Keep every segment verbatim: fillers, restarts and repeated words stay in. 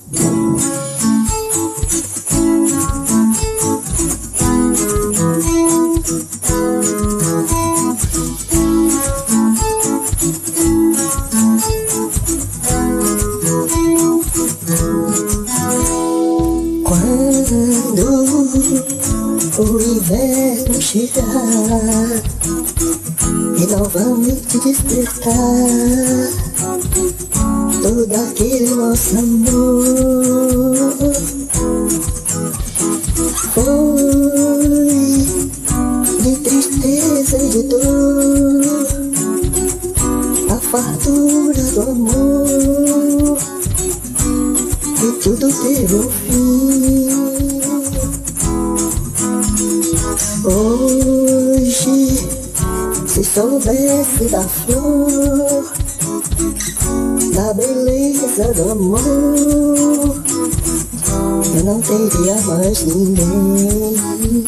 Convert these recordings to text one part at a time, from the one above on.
O inverno chegar e novamente despertar todo aquele nosso amor. Foi de tristeza e de dor a fartura do amor, e tudo teve um fim. Hoje, se soubesse da flor, da beleza do amor, eu não teria mais ninguém.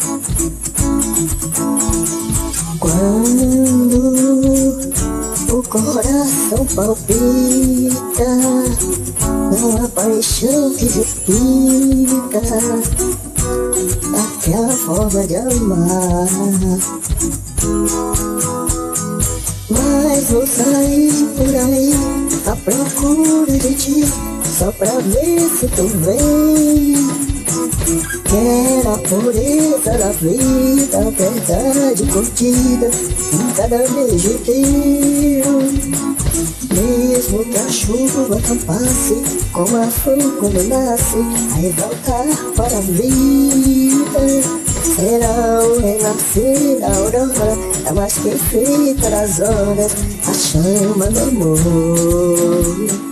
Quando o coração palpita, não há paixão que repita aquela forma de amar. Mas vou sair por aí à procura de ti, só pra ver se tu vem. Quero a pureza da vida, a verdade curtida em cada beijo teu. Mesmo que a chuva não passe, como a flor quando nasce, aí voltar para a vida. Será o renascer da aurora, a mais perfeita das horas, a chama do amor.